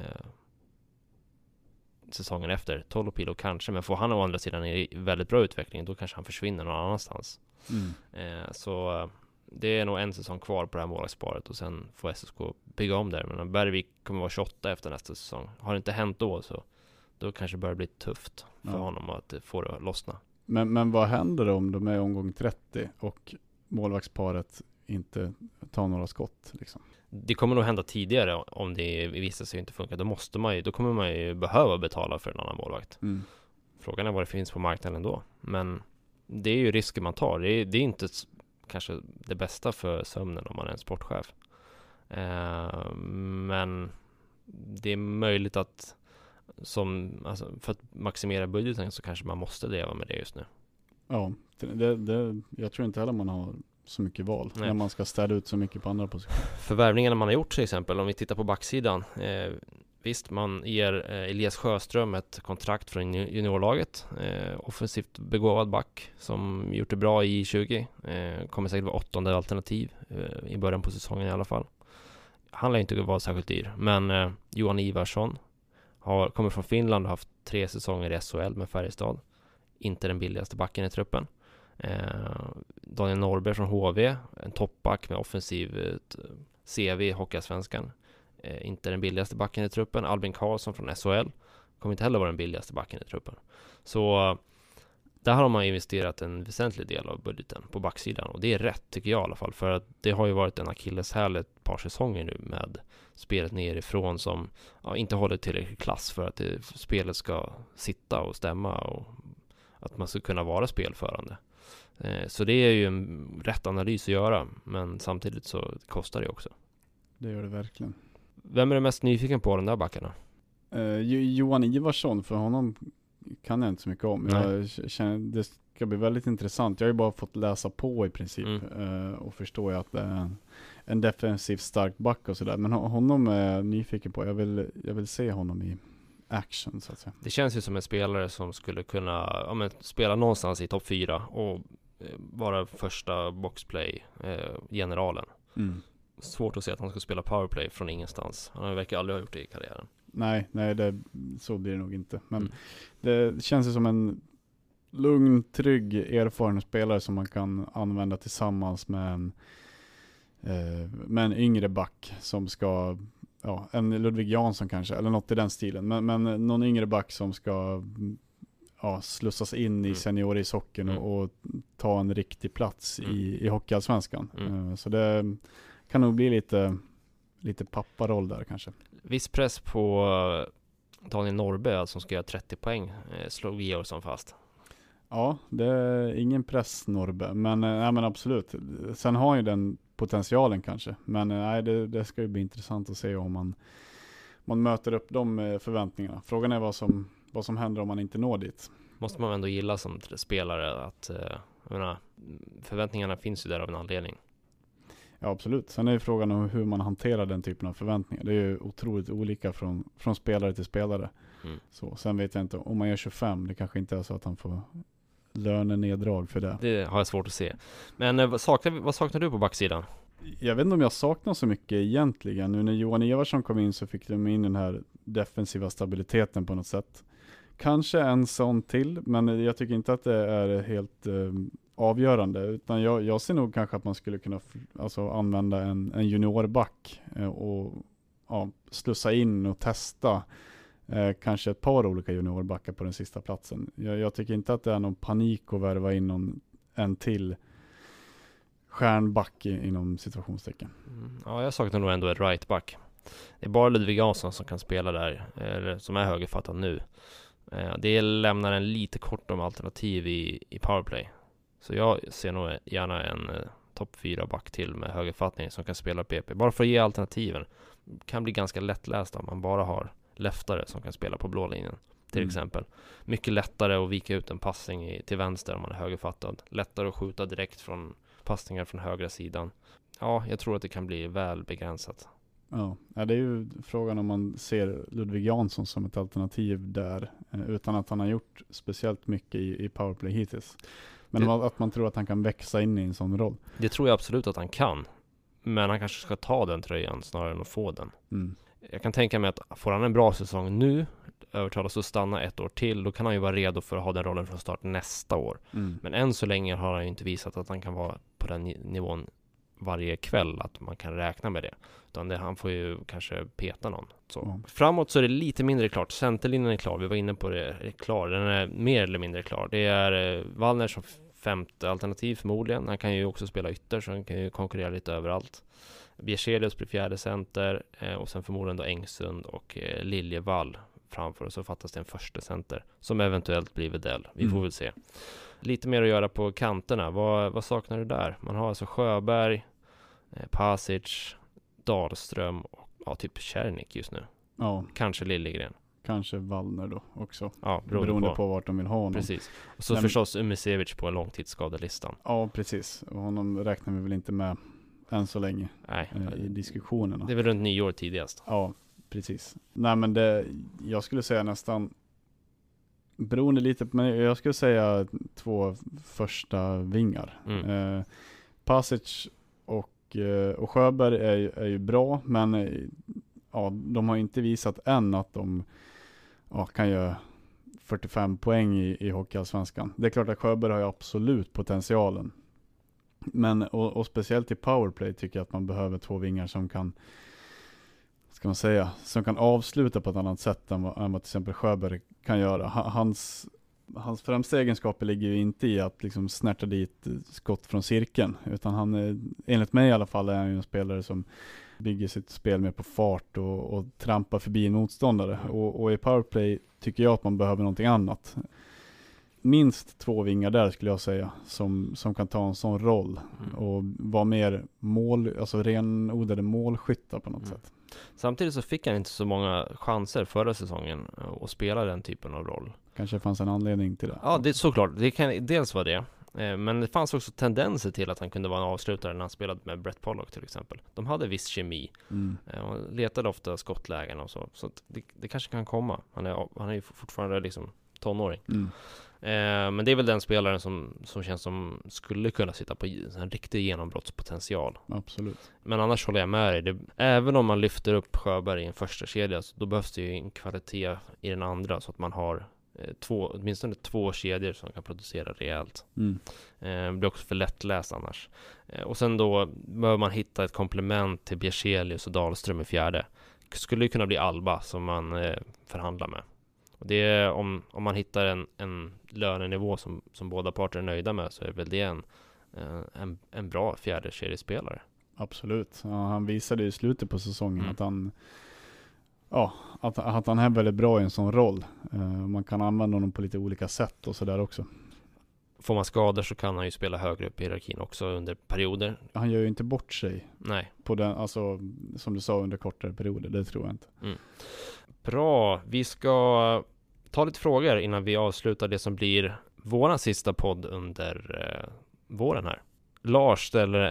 säsongen efter. Tolopilo kanske, men får han å andra sidan i väldigt bra utveckling, då kanske han försvinner någon annanstans. Så det är nog en säsong kvar på det här målvaktssparet, och sen får SSK bygga om där. Men Bergvik kommer vara 28 efter nästa säsong. Har det inte hänt då kanske det börjar bli tufft för honom att få det att lossna. Men vad händer om de är omgång 30 och målvaktsparet inte tar några skott liksom? Det kommer nog hända tidigare om det visar sig inte funka. Då kommer man ju behöva betala för en annan målvakt. Frågan är vad det finns på marknaden då. Men det är ju risker man tar. Det är inte kanske det bästa för sömnen om man är en sportchef. Men det är möjligt att för att maximera budgeten så kanske man måste leva med det just nu. Ja, jag tror inte heller man har så mycket val när man ska städa ut så mycket på andra positioner. Förvärvningarna man har gjort till exempel, om vi tittar på backsidan. Visst, man ger Elias Sjöström ett kontrakt från juniorlaget. Offensivt begåvad back som gjort det bra i 20. Kommer säkert vara 8:e alternativ i början på säsongen i alla fall. Han lär inte vara särskilt dyr. Men Johan Ivarsson kommer från Finland och har haft 3 säsonger i SHL med Färjestad. Inte den billigaste backen i truppen. Daniel Norberg från HV, en toppback med offensiv CV i Hockeyallsvenskan. Inte den billigaste backen i truppen. Albin Karlsson från SHL kommer inte heller vara den billigaste backen i truppen. Så där har man investerat en väsentlig del av budgeten på backsidan. Och det är rätt tycker jag i alla fall. För att det har ju varit en akilleshäl ett par säsonger nu med spelet nerifrån som inte håller tillräcklig klass för att spelet ska sitta och stämma och att man ska kunna vara spelförande. Så det är ju en rätt analys att göra, men samtidigt så kostar det också. Det gör det verkligen. Vem är du mest nyfiken på, de där backarna? Johan Ivarsson, för honom kan jag inte så mycket om. Jag känner, det ska bli väldigt intressant. Jag har ju bara fått läsa på i princip och förstår ju att det är en defensivt stark back och sådär. Men honom är jag nyfiken på. Jag vill se honom i action så att säga. Det känns ju som en spelare som skulle kunna spela någonstans i topp 4 och vara första boxplay-generalen. Svårt att se att han ska spela powerplay från ingenstans. Han verkar aldrig ha gjort det i karriären. Nej, så blir det nog inte. Men det känns ju som en lugn, trygg, erfaren spelare som man kan använda tillsammans med en yngre back som ska, en Ludvig Jansson kanske, eller något i den stilen. Men någon yngre back som ska slussas in i seniorishockern och ta en riktig plats i Hockeyallsvenskan. Så det kan nog bli lite papparoll där kanske. Viss press på Daniel Norberg som ska göra 30 poäng, slog Georgsson fast. Ja, det är ingen press Norberg, men absolut. Sen har ju den potentialen kanske, men det ska ju bli intressant att se om man möter upp de förväntningarna. Frågan är vad som händer om man inte når dit. Måste man ändå gilla som spelare att förväntningarna finns ju där av en anledning. Ja, absolut. Sen är ju frågan om hur man hanterar den typen av förväntningar. Det är ju otroligt olika från spelare till spelare. Så, sen vet jag inte, om man gör 25, det kanske inte är så att han får löneneddrag för det. Det har jag svårt att se. Men vad saknar du på backsidan? Jag vet inte om jag saknar så mycket egentligen. Nu när Johan Ivarsson kom in så fick de in den här defensiva stabiliteten på något sätt. Kanske en sån till, men jag tycker inte att det är helt avgörande, utan jag ser nog kanske att man skulle kunna använda en juniorback och slussa in och testa kanske ett par olika juniorbackar på den sista platsen. Jag tycker inte att det är någon panik att värva in en till stjärnback inom situationstecken. Ja, jag saknar nog ändå ett rightback. Det är bara Ludvig Jansson som kan spela där, eller som är högerfattad nu. Det lämnar en lite kort om alternativ i powerplay. Så jag ser nog gärna en topp 4 back till med högerfattning som kan spela PP. Bara för att ge alternativen. Kan bli ganska lättläst om man bara har leftare som kan spela på blå linjen. Till exempel. Mycket lättare att vika ut en passning till vänster om man är högerfattad. Lättare att skjuta direkt från passningar från högra sidan. Ja, jag tror att det kan bli väl begränsat. Ja, det är ju frågan om man ser Ludvig Jansson som ett alternativ där utan att han har gjort speciellt mycket i powerplay hittills. Men att man tror att han kan växa in i en sån roll. Det tror jag absolut att han kan. Men han kanske ska ta den tröjan snarare än att få den. Jag kan tänka mig att får han en bra säsong nu, övertalas att stanna ett år till, då kan han ju vara redo för att ha den rollen från start nästa år. Men än så länge har han ju inte visat att han kan vara på den nivån varje kväll, att man kan räkna med det. Utan han får ju kanske peta någon. Så. Framåt så är det lite mindre klart. Centerlinjen är klar, vi var inne på det. Är klar. Den är mer eller mindre klar. Det är Wallner som 5:e alternativ förmodligen. Han kan ju också spela ytter, så han kan ju konkurrera lite överallt. Bierselius blir 4:e center och sen förmodligen då Engsund och Liljevall framför, och så fattas det en första center som eventuellt blir Wedell. Vi får väl se. Lite mer att göra på kanterna. Vad saknar du där? Man har alltså Sjöberg, Pasic, Dahlström och typ Kärnik just nu. Ja. Kanske Liljegren. kanske Wallner då också. Ja, beroende på vart de vill ha honom. Precis. Och så förstås Umesevic på långtidsskadelistan. Ja, precis. Och honom räknar vi väl inte med än så länge. Nej, i diskussionerna. Det är väl runt 9 år tidigast. Ja, precis. Nej, men jag skulle säga nästan beroende lite på, men jag skulle säga 2 första vingar. Pasic och Sjöberg är ju bra, men ja, de har inte visat än att de kan göra 45 poäng i Hockeyallsvenskan. Det är klart att Sjöberg har ju absolut potentialen. Men och speciellt i powerplay tycker jag att man behöver 2 vingar som kan, ska man säga, som kan avsluta på ett annat sätt än vad till exempel Sjöberg kan göra. Hans främsta egenskaper ligger ju inte i att liksom snärta dit skott från cirkeln, utan han är, enligt mig i alla fall, är han ju en spelare som bygger sitt spel med på fart och trampar förbi en motståndare. Och i powerplay tycker jag att man behöver någonting annat. Minst 2 vingar där skulle jag säga, som kan ta en sån roll och vara mer renodlade målskyttar på något sätt. Samtidigt så fick han inte så många chanser förra säsongen att spela den typen av roll. Kanske fanns en anledning till det. Ja, det är såklart. Det kan dels vara det. Men det fanns också tendenser till att han kunde vara en avslutare när han spelade med Brett Pollock till exempel. De hade viss kemi. Och letade ofta skottlägen och så. Så att det kanske kan komma. Han är ju fortfarande liksom tonåring. Men det är väl den spelaren som känns som skulle kunna sitta på en riktig genombrottspotential. Absolut. Men annars håller jag med dig. Även om man lyfter upp Sjöberg i en första kedja, så då behövs det ju en kvalitet i den andra, så att man har åtminstone 2 kedjor som kan producera rejält. Det blir också för lättläst annars. Och sen då behöver man hitta ett komplement till Bjärselius och Dahlström i fjärde. Skulle ju kunna bli Alba som man förhandlar med. Och det är, om man hittar en lönenivå som båda parter är nöjda med, så är väl det en bra fjärde seriespelare. Absolut. Ja, han visade i slutet på säsongen att han att han är väldigt bra i en sån roll. Man kan använda honom på lite olika sätt och sådär också. Får man skador så kan han ju spela högre upp i hierarkin också under perioder. Han gör ju inte bort sig. Nej. På den, alltså, som du sa, under kortare perioder. Det tror jag inte. Bra. Vi ska ta lite frågor innan vi avslutar det som blir våran sista podd under våren här. Lars ställer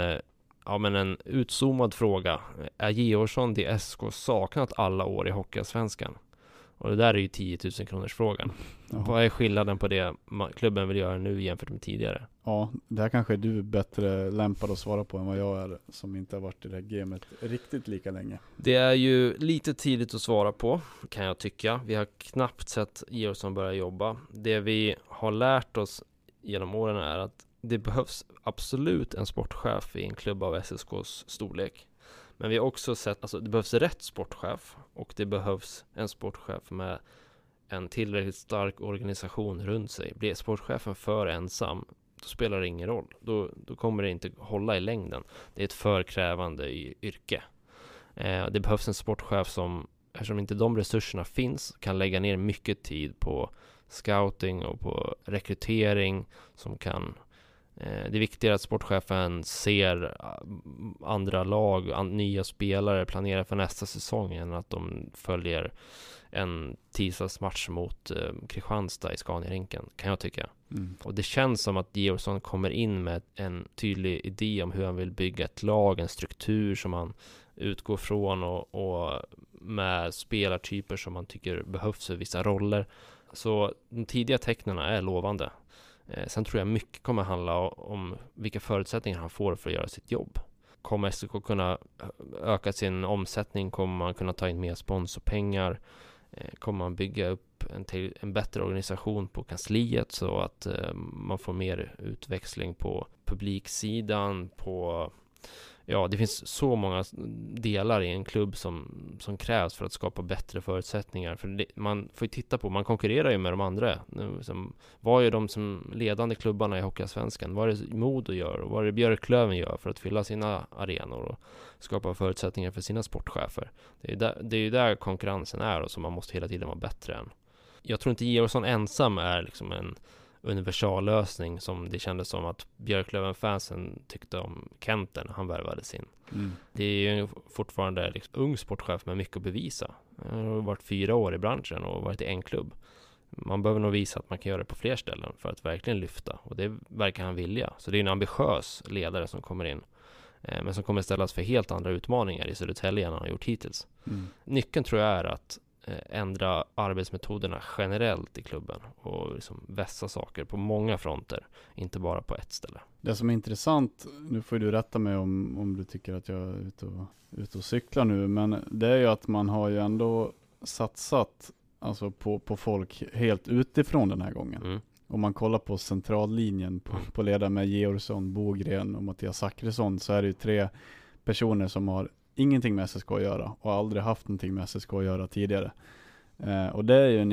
en utzoomad fråga. Är Georgsson det SK saknat alla år i Hockeyallsvenskan? Och det där är ju 10 000 kronors frågan. Vad är skillnaden på det klubben vill göra nu jämfört med tidigare? Ja, det här kanske är du bättre lämpad att svara på än vad jag är, som inte har varit i det här gamet riktigt lika länge. Det är ju lite tidigt att svara på, kan jag tycka. Vi har knappt sett Georgsson börja jobba. Det vi har lärt oss genom åren är att det behövs absolut en sportchef i en klubb av SSKs storlek. Men vi har också sett, alltså det behövs rätt sportchef, och det behövs en sportchef med en tillräckligt stark organisation runt sig. Blir sportchefen för ensam, då spelar det ingen roll. Då kommer det inte hålla i längden. Det är ett för krävande yrke. Det behövs en sportchef som, eftersom inte de resurserna finns, kan lägga ner mycket tid på scouting och på rekrytering som kan... Det är viktigare att sportchefen ser andra lag, nya spelare, planerar för nästa säsong än att de följer en tisdagsmatch mot Kristianstad i Scania-rinken, kan jag tycka. Och det känns som att Georgsson kommer in med en tydlig idé om hur han vill bygga ett lag, en struktur som han utgår från och med spelartyper som man tycker behövs för vissa roller. Så de tidiga tecknen är lovande. Sen tror jag mycket kommer handla om vilka förutsättningar han får för att göra sitt jobb. Kommer SK kunna öka sin omsättning? Kommer man kunna ta in mer sponsorpengar? Kommer man bygga upp en bättre organisation på kansliet så att man får mer utväxling på publiksidan, det finns så många delar i en klubb som krävs för att skapa bättre förutsättningar. För man får ju titta på, man konkurrerar ju med de andra. Vad är de som ledande klubbarna i Hockeyallsvenskan? Vad är det Modo gör? Och vad är det Björklöven gör för att fylla sina arenor och skapa förutsättningar för sina sportchefer? Det är ju där konkurrensen är, och som man måste hela tiden vara bättre än. Jag tror inte Georgsson ensam är liksom en universallösning som det kändes som att Björklöven-fansen tyckte om Kenten när han värvades in. Det är ju fortfarande liksom ung sportchef med mycket att bevisa. Han har varit 4 år i branschen och varit i en klubb. Man behöver nog visa att man kan göra det på fler ställen för att verkligen lyfta. Och det verkar han vilja. Så det är en ambitiös ledare som kommer in. Men som kommer ställas för helt andra utmaningar i Södertälje än han har gjort hittills. Nyckeln tror jag är att ändra arbetsmetoderna generellt i klubben och liksom vässa saker på många fronter, inte bara på ett ställe. Det som är intressant, nu får du rätta mig om du tycker att jag är ute och cyklar nu, men det är ju att man har ju ändå satsat alltså på folk helt utifrån den här gången. Om man kollar på centrallinjen på ledare med Georgsson, Bogren och Mattias Zachrisson, så är det ju 3 personer som har ingenting med SSK att göra och aldrig haft någonting med SSK att göra tidigare. Och det är ju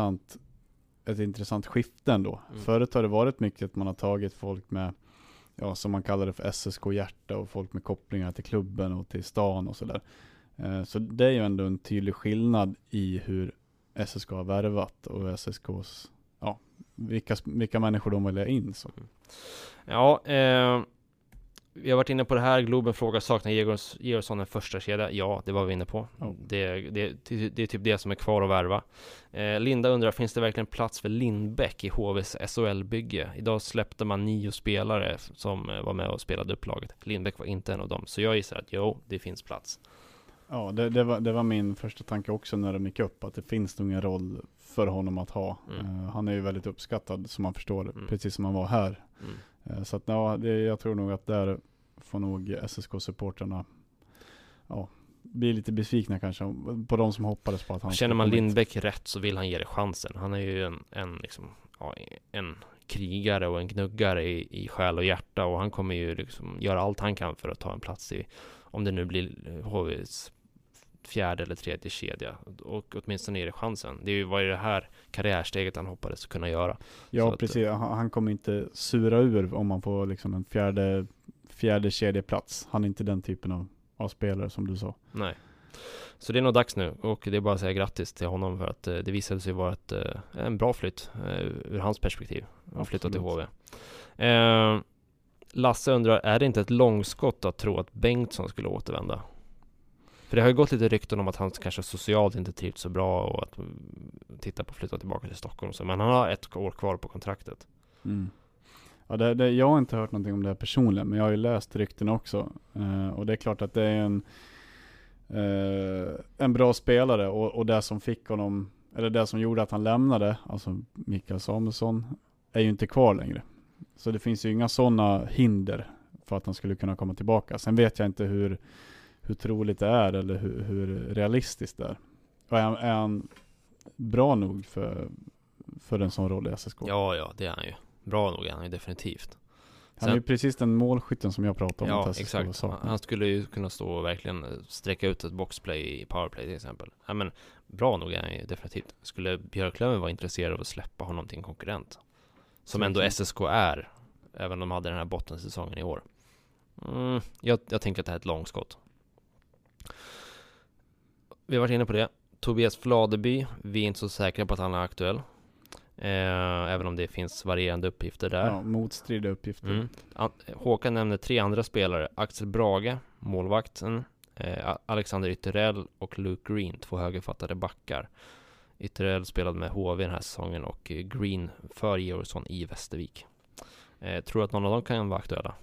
ett intressant skifte ändå. Förut har det varit mycket att man har tagit folk med, ja, som man kallar det för SSK-hjärta och folk med kopplingar till klubben och till stan och sådär. Så det är ju ändå en tydlig skillnad i hur SSK har värvat och SSKs, ja, vilka människor de väljer in. Så. Ja, vi har varit inne på det här. Globen frågar, saknar Georgsson en första kedja? Ja, det var vi inne på. Oh. Det är typ det som är kvar att värva. Linda undrar, finns det verkligen plats för Lindbäck i HVs SHL-bygge? Idag släppte man 9 spelare som var med och spelade upp laget. Lindbäck var inte en av dem. Så jag gissar att jo, det finns plats. Ja, det var min första tanke också när de gick upp, att det finns nog en roll för honom att ha. Han är ju väldigt uppskattad, som man förstår, precis som han var här. Så att ja, jag tror nog att där får nog SSK-supporterna bli lite besvikna kanske på de som hoppades på att han... Känner man Lindbäck rätt så vill han ge det chansen. Han är ju en krigare och en gnuggare i själ och hjärta, och han kommer ju liksom göra allt han kan för att ta en plats i, om det nu blir HVs 4:e eller 3:e kedja, och åtminstone är det chansen. Det är ju det här karriärsteget han hoppades kunna göra. Ja, så precis. Han kommer inte sura ur om man får liksom en fjärde kedjeplats. Han är inte den typen av spelare som du sa. Nej. Så det är nog dags nu, och det är bara att säga grattis till honom för att det visade sig vara en bra flytt ur hans perspektiv. Han flyttat till HV. Lasse undrar, är det inte ett långskott att tro att Bengtsson skulle återvända? För det har ju gått lite rykten om att han kanske socialt inte trivs så bra och att titta på att flytta tillbaka till Stockholm. Men han har 1 år kvar på kontraktet. Ja, jag har inte hört någonting om det här personligen, men jag har ju läst rykten också. Och det är klart att det är en bra spelare, och det som fick honom, eller det som gjorde att han lämnade, alltså Mikael Samuelsson, är ju inte kvar längre. Så det finns ju inga sådana hinder för att han skulle kunna komma tillbaka. Sen vet jag inte hur troligt det är eller hur realistiskt det är. Och är han bra nog för en sån roll i SSK? Ja, det är han ju. Bra nog är han ju definitivt. Han är ju precis den målskytten som jag pratade om. Ja, exakt. Han skulle ju kunna stå och verkligen sträcka ut ett boxplay i powerplay till exempel. Ja, men bra nog är han ju definitivt. Skulle Björklöven vara intresserad av att släppa honom till en konkurrent, som ändå SSK är, även om de hade den här bottensäsongen i år. Jag tänker att det här är ett långskott. Vi har varit inne på det. Tobias Fladeby, vi är inte så säkra på att han är aktuell. Även om det finns varierande uppgifter där. Ja, motstridiga uppgifter. Håkan nämnde 3 andra spelare. Axel Brage, målvakten, Alexander Ytterell och Luke Green, 2 högerfattade backar. Ytterell spelade med HV den här säsongen och Green för Georgsson i Västervik. Tror du att någon av dem kan vara aktuella?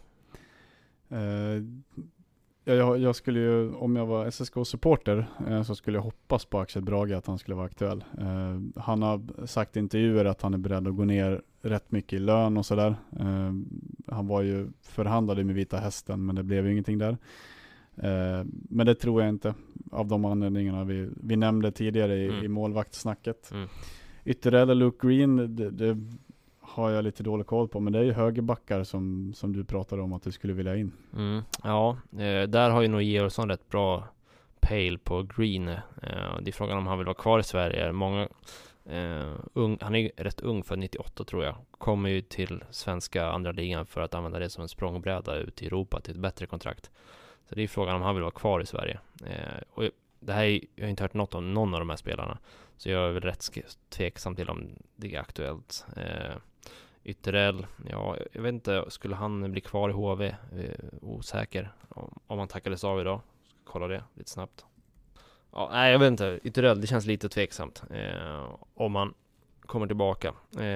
Jag skulle ju, om jag var SSK-supporter, så skulle jag hoppas på Axel Brage, att han skulle vara aktuell. Han har sagt i intervjuer att han är beredd att gå ner rätt mycket i lön och sådär. Han var ju förhandlade med Vita Hästen, men det blev ju ingenting där. Men det tror jag inte, av de anledningarna vi nämnde tidigare i målvaktssnacket. Ytterligare eller Luke Green, det har jag lite dålig koll på, men det är ju högerbackar som du pratade om att du skulle vilja in. Ja, där har ju nog Georgsson rätt bra pejl på Green. Det är frågan om han vill vara kvar i Sverige. Han är rätt ung, för 98 tror jag. Kommer ju till svenska andra ligan för att använda det som en språngbräda ut i Europa till ett bättre kontrakt. Så det är frågan om han vill vara kvar i Sverige. Och det här jag har inte hört något om någon av de här spelarna, så jag är väl rätt tveksam till om det är aktuellt. Ytterell, ja, jag vet inte, skulle han bli kvar i HV? Osäker. Om han tackades av idag. Kolla det lite snabbt. Ja, nej, jag vet inte. Ytterligare, det känns lite tveksamt om man kommer tillbaka.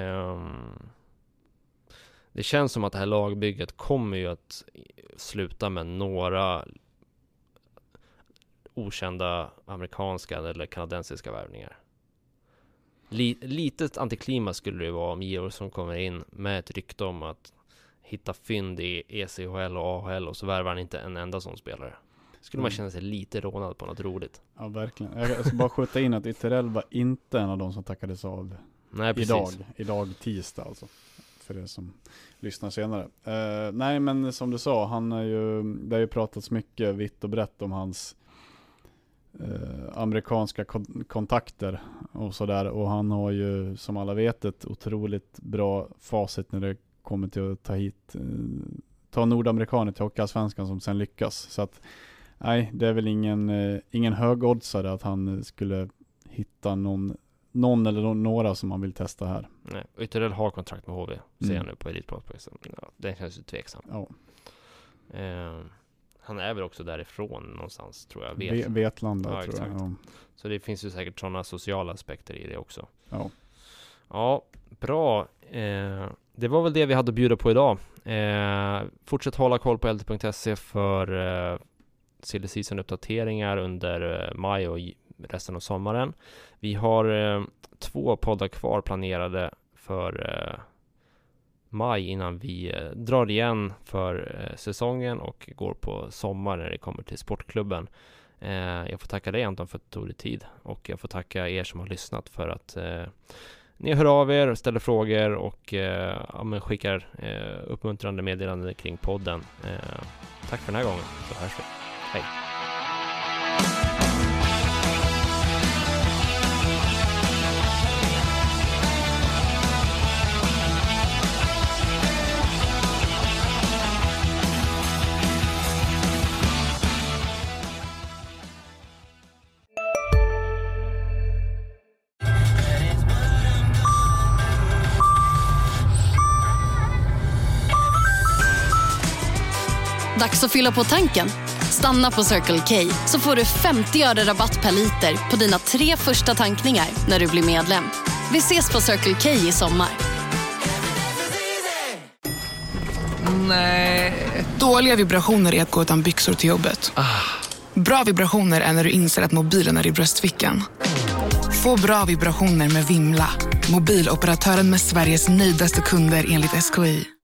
Det känns som att det här lagbygget kommer ju att sluta med några okända amerikanska eller kanadensiska värvningar. Litet antiklimax skulle det vara om Georgsson kommer in med ett rykte om att hitta fynd i ECHL och AHL och så värvar han inte en enda sån spelare. Skulle man känna sig lite rånad på något roligt. Ja, verkligen. Jag ska bara skjuta in att Ytterell var inte en av de som tackades av. Nej, precis. Idag tisdag alltså. För det som lyssnar senare. Nej, men som du sa, det har ju pratats mycket vitt och brett om hans amerikanska kontakter och sådär. Och han har ju, som alla vet, ett otroligt bra facit när det kommer till att ta nordamerikaner till Hockeyallsvenskan som sen lyckas. Så att nej, det är väl ingen högoddsare att han skulle hitta någon eller några som man vill testa här. Nej, Ytterell har kontrakt med HV, ser jag nu på Elite Prospects. Ja, det känns ju tveksam. Ja. Han är väl också därifrån någonstans, tror jag. Vetlanda, ja, tror jag. Ja. Så det finns ju säkert sådana sociala aspekter i det också. Ja. Ja, bra. Det var väl det vi hade att bjuda på idag. Fortsätt hålla koll på lt.se för silly season-uppdateringar under maj och resten av sommaren. Vi har 2 poddar kvar planerade för maj innan vi drar igen för säsongen och går på sommar när det kommer till sportklubben. Jag får tacka dig, Anton, för att du tog dig tid, och jag får tacka er som har lyssnat för att ni hör av er och ställer frågor och skickar uppmuntrande meddelanden kring podden. Tack för den här gången, så hörs vi. Hej! Dags att fylla på tanken. Stanna på Circle K så får du 50 öre rabatt per liter på dina 3 första tankningar när du blir medlem. Vi ses på Circle K i sommar. Nej. Dåliga vibrationer är att gå utan byxor till jobbet. Bra vibrationer är när du inser att mobilen är i bröstfickan. Få bra vibrationer med Vimla. Mobiloperatören med Sveriges nöjdaste kunder enligt SKI.